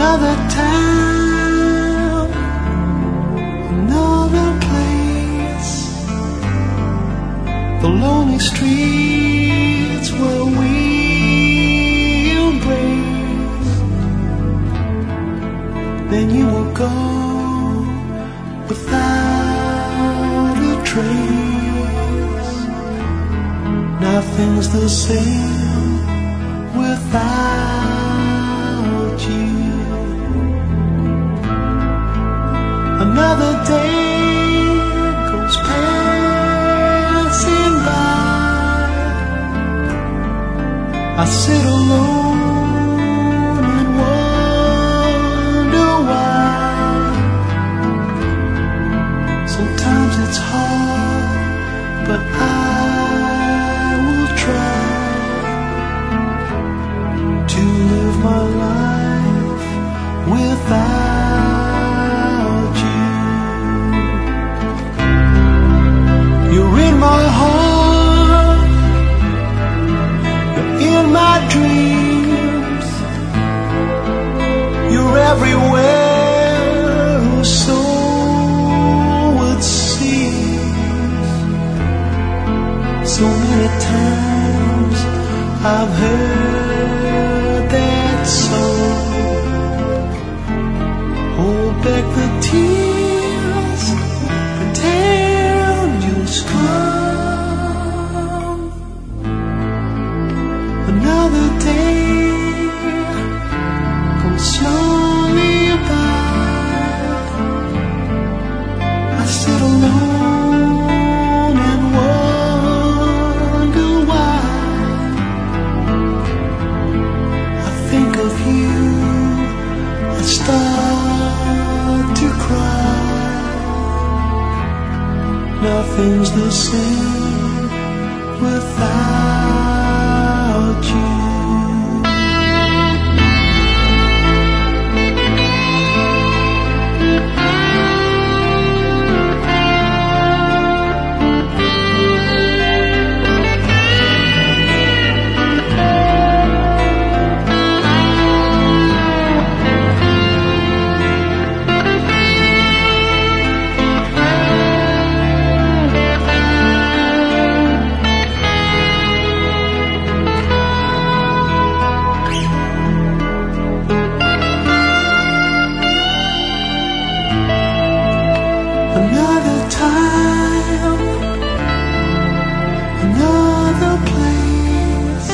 Another town, another place, the lonely streets where we embrace. Then you will go without a trace. Nothing's the same without you. Another day goes passing by. I sit alone and wonder why. Sometimes it's hard, but I will try to live my life without you. You're in my heart, you're in my dreams, you're everywhere, so it seems. So many times I've heard that song. Hold back the tears, pretend you're strong. Another day goes slowly by. I sit alone and wonder why. I think of you, I start to cry. Nothing's the same without you. Another time, another place,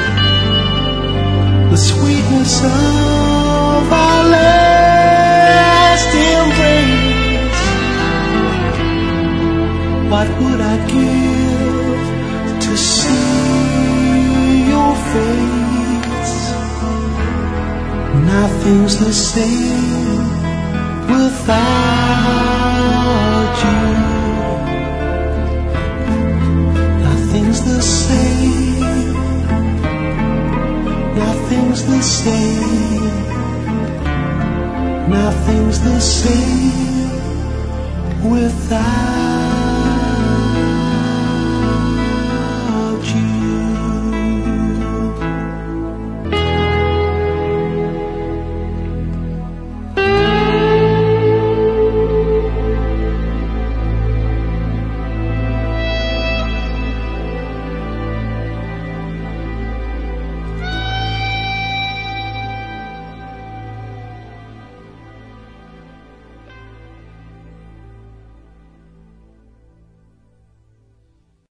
the sweetness of our last embrace. What would I give to see your face? Nothing's the same without you. Nothing's the same. Nothing's the same. Nothing's the same without